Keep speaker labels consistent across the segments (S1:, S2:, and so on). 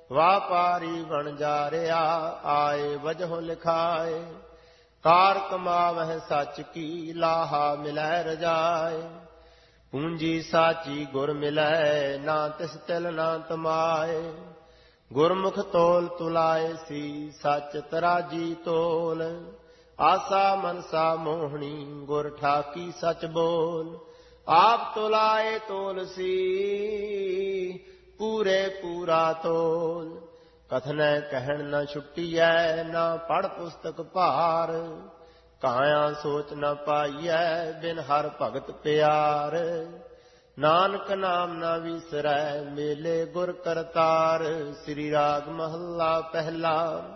S1: ਵਾਪਾਰੀ ਬਣ ਜਾਰਿਆ ਆਏ ਵਜਹੁ ਲਿਖਾਏ। ਕਾਰ ਕਮਾਵਹਿ ਸੱਚ ਕੀ ਲਾਹਾ ਮਿਲੈ ਰਜਾਏ। ਪੂੰਜੀ ਸਾਚੀ ਗੁਰ ਮਿਲੈ ਨਾ ਤਿਸ ਤਿਲ ਨਾ ਤਮਾਏ। ਗੁਰਮੁਖ ਤੋਲ ਤੁਲਾਏ ਸੀ ਸੱਚ ਤਰਾਜੀ ਤੋਲ। ਆਸਾ ਮਨਸਾ ਮੋਹਣੀ ਗੁਰ ਠਾਕੀ ਸਚ ਬੋਲ। ਆਪ ਤੁਲਾਏ ਤੋਲ ਸੀ ਪੂਰੇ ਪੂਰਾ ਤੋਲ। ਕਥਨੈ ਕਹਿਣ ਨ ਛੁੱਟੀਐ ਨਾ ਪੜ੍ਹ ਪੁਸਤਕ ਭਾਰ। ਕਾਇਆ ਸੋਚ ਨ ਪਾਈਐ ਬਿਨ ਹਰ ਭਗਤ ਪਿਆਰ। ਨਾਨਕ ਨਾਮ ਨਾ ਵਿਸਰੈ ਮੇਲੇ ਗੁਰ ਕਰਤਾਰ। ਸ੍ਰੀ ਰਾਗ ਮਹੱਲਾ ਪਹਿਲਾ।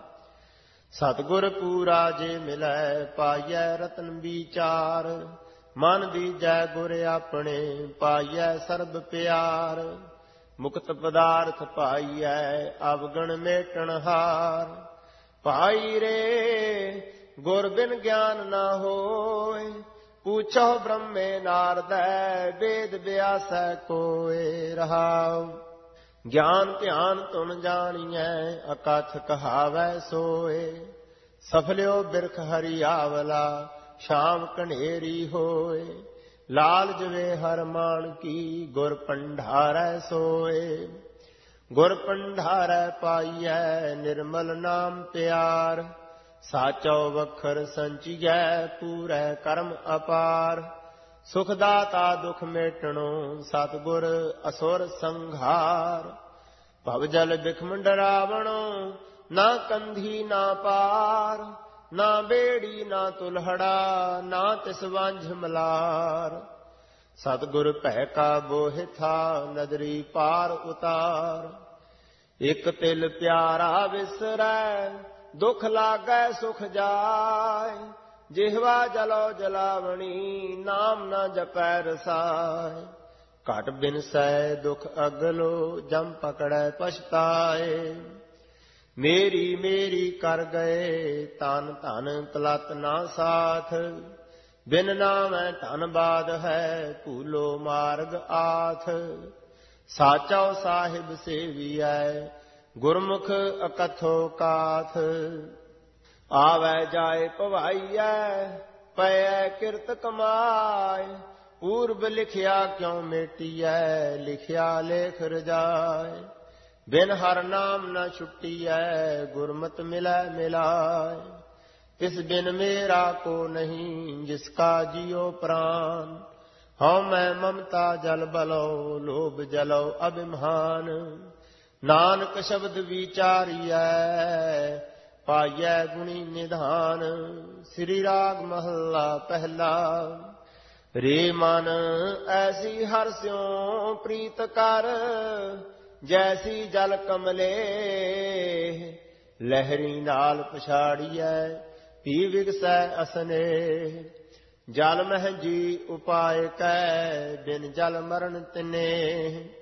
S1: ਸਤਿਗੁਰ ਪੂਰਾ ਜੇ ਮਿਲੈ ਪਾਈਐ ਰਤਨ ਵਿਚਾਰ। ਮਨ ਦੀਜੈ ਗੁਰ ਆਪਣੇ ਪਾਈਐ ਸਰਬ ਪਿਆਰ। ਮੁਕਤ ਪਦਾਰਥ ਪਾਈਐ ਅਵਗਣ ਮੇਟਣ ਹਾਰ। ਭਾਈ ਰੇ ਗੁਰ ਬਿਨ ਗਿਆਨ ਨਾ ਹੋਏ। ਪੂਛੋ ਬ੍ਰਹਮੇ ਨਾਰਦੈ ਵੇਦ ਵਿਆਸੈ ਕੋਇ। ਰਹਾਉ ਗਿਆਨ ਧਿਆਨ ਤੁਨ ਜਾਣੀਐ ਅਕਥ ਕਹਾਵੈ ਸੋਏ। ਸਫਲਿਓ ਬਿਰਖ ਹਰਿਆਵਲਾ ਸ਼ਾਮ ਕਨੇਰੀ ਹੋਏ। ਲਾਲਜ ਵੇ ਹਰ ਮਾਨ ਕੀ ਗੁਰ ਪੰਢਾਰੈ ਸੋਏ। ਗੁਰ ਪੰਢਾਰੈ ਪਾਈਐ ਨਿਰਮਲ ਨਾਮ ਪਿਆਰ। ਸਾਚੋ ਵਖਰ ਸੰਚੀਐ ਪੂਰੈ ਕਰਮ ਅਪਾਰ। ਸੁਖ ਦਾਤਾ ਦੁਖ ਮੇਟਣੋ ਸਤਿਗੁਰ ਅਸੁਰ ਸੰਘਾਰ। ਭਵ ਜਲ ਬਿਖਮ ਡਰਾਵਣੋ ਨਾ ਕੰਧੀ ਨਾ ਪਾਰ। ਨਾ ਬੇੜੀ ਨਾ ਤੁਲਹੜਾ ਨਾ ਤਿਸ ਵਾਂਝ ਮਲਾਰ। ਸਤਿਗੁਰ ਭੈ ਕਾ ਬੋਹਿ ਥਾ ਨਦਰੀ ਪਾਰ ਉਤਾਰ। ਇਕ ਤਿਲ ਪਿਆਰਾ ਵਿਸਰੈ ਦੁਖ ਲਾਗੈ ਸੁਖ ਜਾਏ। ਜਿਹਵਾ ਜਲੋ ਜਲਾਵਣੀ ਨਾਮ ਨਾ ਜਪੈ ਰਸਾਏ। ਘਟ ਬਿਨਸੈ ਦੁਖ ਅਗਲੋ ਜਮ ਪਕੜੈ ਪਛਤਾਏ। ਮੇਰੀ ਮੇਰੀ ਕਰ ਗਏ ਤਨ ਧਨ ਤਲਤ ਨਾ ਸਾਥ। ਬਿਨ ਨਾਮੈ ਧਨ ਬਾਦ ਹੈ ਭੂਲੋ ਮਾਰਗ ਆਥ। ਸਾਚੋ ਸਾਹਿਬ ਸੇਵੀਐ ਗੁਰਮੁਖ ਅਕਥੋ ਕਾਥ। ਆਵੈ ਜਾਏ ਭਵਾਈਐ ਪਇਐ ਕਿਰਤ ਕਮਾਏ। ਪੂਰਬ ਲਿਖਿਆ ਕਿਉ ਮੇਟੀਐ ਲਿਖਿਆ ਲੇਖ ਰਜਾਏ। ਬਿਨ ਹਰ ਨਾਮ ਨ ਛੁੱਟੀਐ ਗੁਰਮਤਿ ਮਿਲੈ ਮਿਲਾਏ। ਤਿਸ ਬਿਨ ਮੇਰਾ ਕੋ ਨਹੀਂ ਜਿਸਕਾ ਜਿਉ ਪ੍ਰਾਨ। ਹਉ ਮੈਂ ਮਮਤਾ ਜਲ ਬਲੋ ਲੋਭ ਜਲੋ ਅਭਿਮਾਨ। ਨਾਨਕ ਸ਼ਬਦ ਵਿਚਾਰੀਐ ਪਾਈਐ ਗੁਣੀ ਨਿਧਾਨ। ਸ੍ਰੀ ਰਾਗ ਮਹੱਲਾ ਪਹਿਲਾ। ਰੇ ਮਨ ਐਸੀ ਹਰਿ ਸਿਉ ਪ੍ਰੀਤ ਕਰ। ਜੈਸੀ ਜਲ ਕਮਲੇ ਲਹਿਰੀ ਨਾਲ ਪਛਾੜੀਐ ਪੀ ਵਿਗਸੈ ਅਸਨੇ। ਜਲ ਮਹਿ ਜੀ ਉਪਾਇ ਕੈ ਬਿਨ ਜਲ ਮਰਨ ਤਿਨੇ।